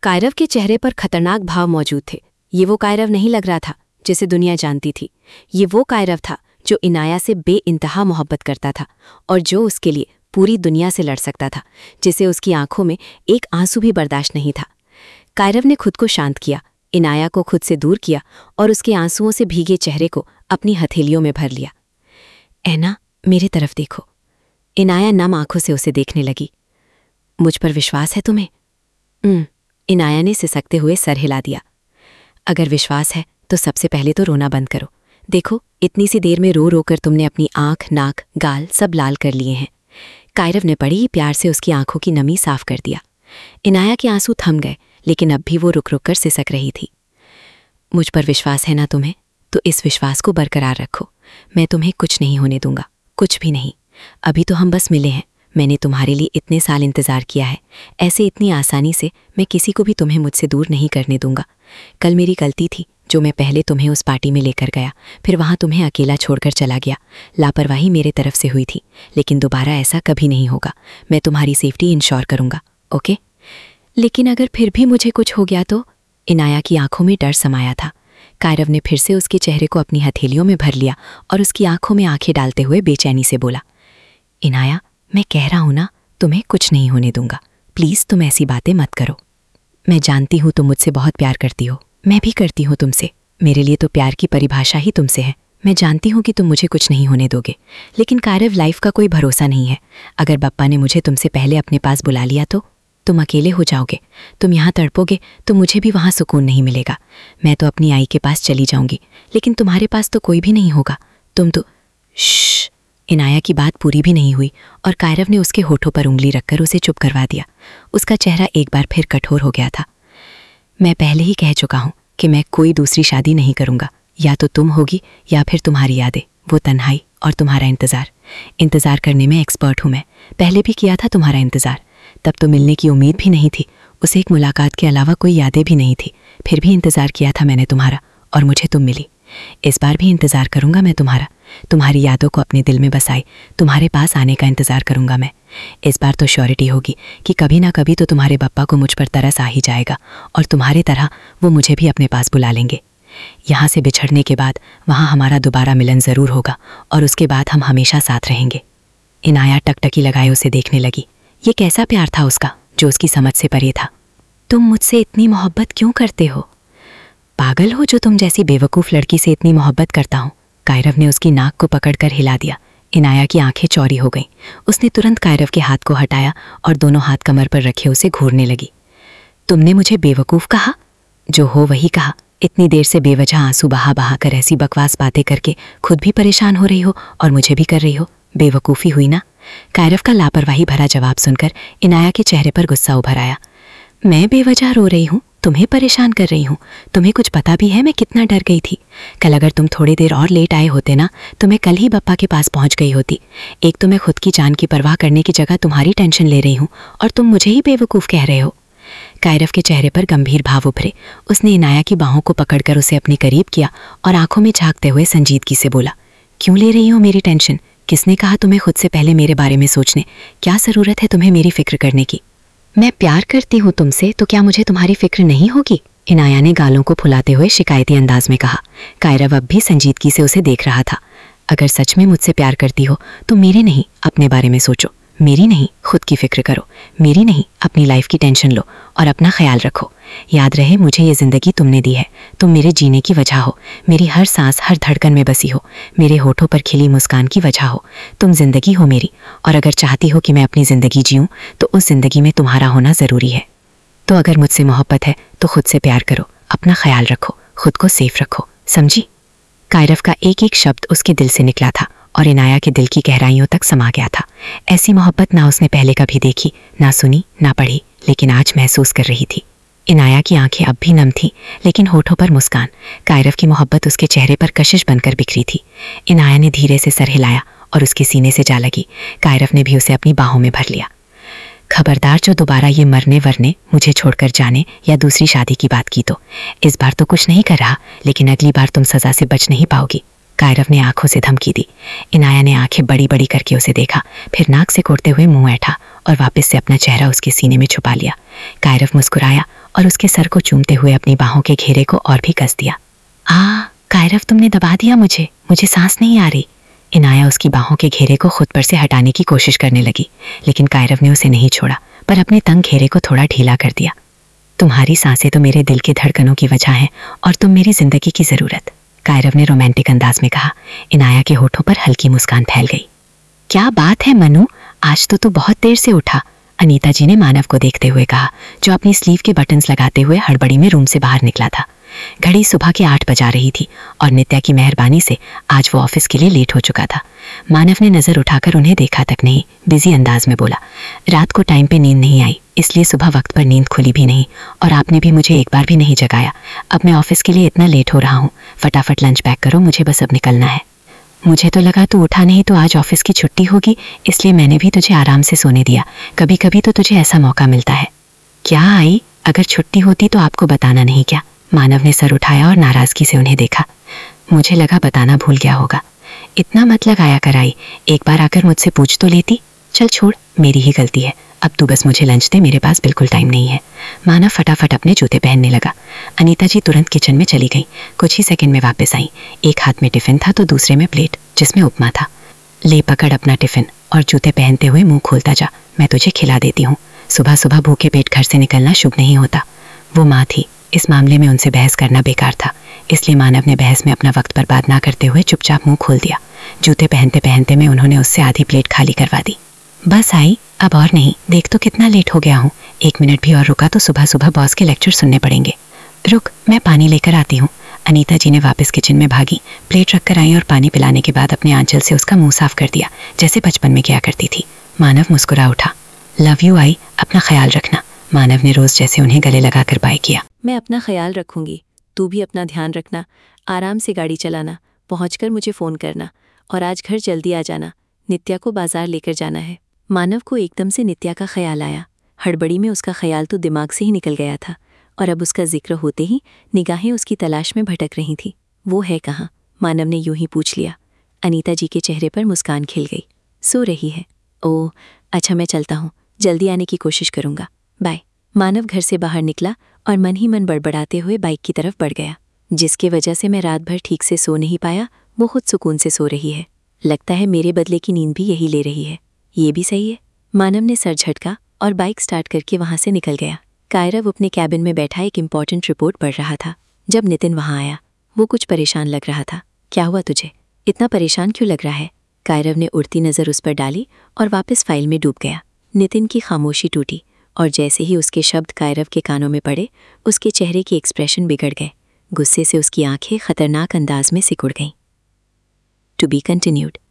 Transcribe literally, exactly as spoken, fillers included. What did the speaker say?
कायरव के चेहरे पर खतरनाक भाव मौजूद थे। ये वो कायरव नहीं लग रहा था जिसे दुनिया जानती थी। ये वो कायरव था जो इनाया से बेइंतहा मोहब्बत करता था और जो उसके लिए पूरी दुनिया से लड़ सकता था, जिसे उसकी आंखों में एक आंसू भी बर्दाश्त नहीं था। कायरव ने खुद को शांत किया, इनाया को खुद से दूर किया और उसके आंसुओं से भीगे चेहरे को अपनी हथेलियों में भर लिया। ऐना, मेरी तरफ देखो। इनाया नम आंखों से उसे देखने लगी। मुझ पर विश्वास है तुम्हें? हम्म, इनाया ने सिसकते हुए सर हिला दिया। अगर विश्वास है तो सबसे पहले तो रोना बंद करो। देखो, इतनी सी देर में रो रो कर तुमने अपनी आंख, नाक, गाल सब लाल कर लिए हैं। कायरव ने बड़ी ही प्यार से उसकी आंखों की नमी साफ कर दिया। इनाया के आंसू थम गए, लेकिन अब भी वो रुक रुक कर सिसक रही थी। मुझ पर विश्वास है ना तुम्हें? तो इस विश्वास को बरकरार रखो। मैं तुम्हें कुछ नहीं होने दूंगा, कुछ भी नहीं। अभी तो हम बस मिले हैं। मैंने तुम्हारे लिए इतने साल इंतज़ार किया है। ऐसे इतनी आसानी से मैं किसी को भी तुम्हें मुझसे दूर नहीं करने दूंगा। कल मेरी गलती थी जो मैं पहले तुम्हें उस पार्टी में लेकर गया, फिर वहाँ तुम्हें अकेला छोड़कर चला गया। लापरवाही मेरे तरफ से हुई थी, लेकिन दोबारा ऐसा कभी नहीं होगा। मैं तुम्हारी सेफ्टी इंश्योर करूँगा, ओके? लेकिन अगर फिर भी मुझे कुछ हो गया तो? इनाया की आंखों में डर समाया था। कायरव ने फिर से उसके चेहरे को अपनी हथेलियों में भर लिया और उसकी आंखों में आंखें डालते हुए बेचैनी से बोला, इनाया, मैं कह रहा हूं ना, तुम्हें कुछ नहीं होने दूंगा। प्लीज़ तुम ऐसी बातें मत करो। मैं जानती हूँ तुम मुझसे बहुत प्यार करती हो, मैं भी करती हूँ तुमसे। मेरे लिए तो प्यार की परिभाषा ही तुमसे है। मैं जानती हूँ कि तुम मुझे कुछ नहीं होने दोगे, लेकिन कायरव, लाइफ का कोई भरोसा नहीं है। अगर बप्पा ने मुझे तुमसे पहले अपने पास बुला लिया तो तुम अकेले हो जाओगे। तुम यहाँ तड़पोगे तो मुझे भी वहाँ सुकून नहीं मिलेगा। मैं तो अपनी आई के पास चली जाऊंगी, लेकिन तुम्हारे पास तो कोई भी नहीं होगा। तुम तो श्श। इनाया की बात पूरी भी नहीं हुई और कायरव ने उसके होठों पर उंगली रखकर उसे चुप करवा दिया। उसका चेहरा एक बार फिर कठोर हो गया था। मैं पहले ही कह चुका हूँ कि मैं कोई दूसरी शादी नहीं करूँगा। या तो तुम होगी या फिर तुम्हारी यादें, वो तन्हाई और तुम्हारा इंतज़ार। इंतज़ार करने में एक्सपर्ट हूँ मैं। पहले भी किया था तुम्हारा इंतज़ार। तब तो मिलने की उम्मीद भी नहीं थी, उसे एक मुलाकात के अलावा कोई यादें भी नहीं थी। फिर भी इंतज़ार किया था मैंने तुम्हारा और मुझे तुम मिली। इस बार भी इंतज़ार करूँगा मैं तुम्हारा। तुम्हारी यादों को अपने दिल में बसाए तुम्हारे पास आने का इंतज़ार करूँगा मैं। इस बार तो श्योरिटी होगी कि कभी ना कभी तो तुम्हारे बप्पा को मुझ पर तरस आ ही जाएगा और तुम्हारे तरह वो मुझे भी अपने पास बुला लेंगे। यहाँ से बिछड़ने के बाद वहाँ हमारा दोबारा मिलन ज़रूर होगा और उसके बाद हम हमेशा साथ रहेंगे। इनाया टकटकी लगाए उसे देखने लगी। ये कैसा प्यार था उसका जो उसकी समझ से परे था। तुम मुझसे इतनी मोहब्बत क्यों करते हो? पागल हो जो तुम जैसी बेवकूफ़ लड़की से इतनी मोहब्बत करता हूँ। कायरव ने उसकी नाक को पकड़कर हिला दिया। इनाया की आंखें चौड़ी हो गईं। उसने तुरंत कायरव के हाथ को हटाया और दोनों हाथ कमर पर रखे उसे घूरने लगी। तुमने मुझे बेवकूफ़ कहा? जो हो वही कहा। इतनी देर से बेवजह आंसू बहा बहा कर ऐसी बकवास बातें करके खुद भी परेशान हो रही हो और मुझे भी कर रही हो। बेवकूफ़ी हुई ना? कायरव का लापरवाही भरा जवाब सुनकर इनाया के चेहरे पर गुस्सा उभर आया। मैं बेवजह रो रही हूँ, तुम्हें परेशान कर रही हूँ? तुम्हें कुछ पता भी है मैं कितना डर गई थी? कल अगर तुम थोड़ी देर और लेट आए होते ना तो मैं कल ही बप्पा के पास पहुँच गई होती। एक तो मैं खुद की जान की परवाह करने की जगह तुम्हारी टेंशन ले रही हूँ और तुम मुझे ही बेवकूफ़ कह रहे हो। कायरव के चेहरे पर गंभीर भाव उभरे। उसने इनाया की बाहों को पकड़कर उसे अपने करीब किया और आंखों में झांकते हुए संजीदगी से बोला, क्यों ले रही हो मेरी टेंशन? किसने कहा तुम्हें खुद से पहले मेरे बारे में सोचने? क्या ज़रूरत है तुम्हें मेरी फिक्र करने की? मैं प्यार करती हूँ तुमसे, तो क्या मुझे तुम्हारी फिक्र नहीं होगी? इनाया ने गालों को फुलाते हुए शिकायती अंदाज में कहा। कायरव अब भी संजीदगी से उसे देख रहा था। अगर सच में मुझसे प्यार करती हो तो मेरे नहीं अपने बारे में सोचो। मेरी नहीं खुद की फिक्र करो। मेरी नहीं अपनी लाइफ की टेंशन लो और अपना ख्याल रखो। याद रहे, मुझे ये ज़िंदगी तुमने दी है। तुम मेरे जीने की वजह हो। मेरी हर सांस हर धड़कन में बसी हो। मेरे होठों पर खिली मुस्कान की वजह हो। तुम ज़िंदगी हो मेरी, और अगर चाहती हो कि मैं अपनी ज़िंदगी जीऊँ तो उस ज़िंदगी में तुम्हारा होना ज़रूरी है। तो अगर मुझसे मोहब्बत है तो खुद से प्यार करो, अपना ख्याल रखो, खुद को सेफ रखो, समझी? कायरव का एक एक शब्द उसके दिल से निकला था और इनाया के दिल की गहराइयों तक समा गया था। ऐसी मोहब्बत ना उसने पहले कभी देखी, ना सुनी, ना पढ़ी, लेकिन आज महसूस कर रही थी। इनाया की आंखें अब भी नम थीं, लेकिन होठों पर मुस्कान। कायरव की मोहब्बत उसके चेहरे पर कशिश बनकर बिखरी थी। इनाया ने धीरे से सर हिलाया और उसके सीने से जा लगी। कायरव ने भी उसे अपनी बाहों में भर लिया। खबरदार जो दोबारा ये मरने वरने, मुझे छोड़कर जाने या दूसरी शादी की बात की तो इस बार तो कुछ नहीं कर रहा, लेकिन अगली बार तुम सज़ा से बच नहीं पाओगी। कायरव ने आंखों से धमकी दी। इनाया ने आंखें बड़ी बड़ी करके उसे देखा, फिर नाक से कोड़ते हुए मुंह ऐठा और वापस से अपना चेहरा उसके सीने में छुपा लिया। कायरव मुस्कुराया और उसके सर को चूमते हुए अपनी बाहों के घेरे को और भी कस दिया। आ कायरव, तुमने दबा दिया मुझे, मुझे सांस नहीं आ रही। इनाया उसकी बाहों के घेरे को खुद पर से हटाने की कोशिश करने लगी, लेकिन कायरव ने उसे नहीं छोड़ा, पर अपने तंग घेरे को थोड़ा ढीला कर दिया। तुम्हारी सांसें तो मेरे दिल के धड़कनों की वजह हैं और तुम मेरी जिंदगी की जरूरत, कायरव ने रोमांटिक अंदाज में कहा। इनाया के होठों पर हल्की मुस्कान फैल गई। क्या बात है मनु, आज तो तू बहुत देर से उठा, अनीता जी ने मानव को देखते हुए कहा, जो अपनी स्लीव के बटन्स लगाते हुए हड़बड़ी में रूम से बाहर निकला था। घड़ी सुबह के आठ बजा रही थी और नित्या की मेहरबानी से आज वो ऑफिस के लिए लेट हो चुका था। मानव ने नजर उठाकर उन्हें देखा तक नहीं, बिजी अंदाज में बोला, रात को टाइम पे नींद नहीं आई, इसलिए सुबह वक्त पर नींद खुली भी नहीं और आपने भी मुझे एक बार भी नहीं जगाया। अब मैं ऑफिस के लिए इतना लेट हो रहा हूँ, फटाफट लंच पैक करो, मुझे बस अब निकलना है। मुझे तो लगा तू उठा नहीं तो आज ऑफिस की छुट्टी होगी, इसलिए मैंने भी तुझे आराम से सोने दिया। कभी कभी तो तुझे ऐसा मौका मिलता है। क्या आई, अगर छुट्टी होती तो आपको बताना नहीं क्या? मानव ने सर उठाया और नाराजगी से उन्हें देखा। मुझे लगा बताना भूल गया होगा। इतना मत लगाया कर आई, एक बार आकर मुझसे पूछ तो लेती। चल छोड़, मेरी ही गलती है, अब तू बस मुझे लंच दे, मेरे पास बिल्कुल टाइम नहीं है। मानव फटाफट अपने जूते पहनने लगा। अनीता जी तुरंत किचन में चली गई, कुछ ही सेकंड में वापस आई। एक हाथ में टिफिन था तो दूसरे में प्लेट जिसमें उपमा था। ले पकड़ अपना टिफिन और जूते पहनते हुए मुंह खोलता जा, मैं तुझे खिला देती हूँ। सुबह सुबह भूखे पेट घर से निकलना शुभ नहीं होता। वो माँ थी, इस मामले में उनसे बहस करना बेकार था, इसलिए मानव ने बहस में अपना वक्त बर्बाद ना करते हुए चुपचाप मुंह खोल दिया। जूते पहनते पहनते में उन्होंने उससे आधी प्लेट खाली करवा दी। बस आई, अब और नहीं, देख तो कितना लेट हो गया हूँ, एक मिनट भी और रुका तो सुबह सुबह बॉस के लेक्चर सुनने पड़ेंगे। रुक, मैं पानी लेकर आती हूँ। अनीता जी ने वापस किचन में भागी, प्लेट रखकर आई और पानी पिलाने के बाद अपने आंचल से उसका मुंह साफ कर दिया, जैसे बचपन में किया करती थी। मानव मुस्कुरा उठा। लव यू आई, अपना ख्याल रखना। मानव ने रोज जैसे उन्हें गले लगाकर बाय किया। मैं अपना ख्याल रखूंगी, तू भी अपना ध्यान रखना, आराम से गाड़ी चलाना, पहुंचकर मुझे फ़ोन करना और आज घर जल्दी आ जाना, नित्या को बाजार लेकर जाना है। मानव को एकदम से नित्या का ख्याल आया। हड़बड़ी में उसका ख्याल तो दिमाग से ही निकल गया था और अब उसका जिक्र होते ही निगाहें उसकी तलाश में भटक रही थीं। वो है कहाँ? मानव ने यूं ही पूछ लिया। अनीता जी के चेहरे पर मुस्कान खिल गई। सो रही है। ओह अच्छा, मैं चलता हूँ, जल्दी आने की कोशिश करूँगा, बाय। मानव घर से बाहर निकला और मन ही मन बड़बड़ाते हुए बाइक की तरफ बढ़ गया। जिसकी वजह से मैं रात भर ठीक से सो नहीं पाया, वो खुद सुकून से सो रही है। लगता है मेरे बदले की नींद भी यही ले रही है। ये भी सही है। मानव ने सर झटका और बाइक स्टार्ट करके वहां से निकल गया। कायरव अपने कैबिन में बैठा एक इम्पॉर्टेंट रिपोर्ट पढ़ रहा था जब नितिन वहां आया। वो कुछ परेशान लग रहा था। क्या हुआ तुझे, इतना परेशान क्यों लग रहा है? कायरव ने उड़ती नज़र उस पर डाली और वापस फाइल में डूब गया। नितिन की खामोशी टूटी और जैसे ही उसके शब्द कायरव के कानों में पड़े, उसके चेहरे की एक्सप्रेशन बिगड़ गए। गुस्से से उसकी आंखें खतरनाक अंदाज में सिकुड़ गईं। To be continued.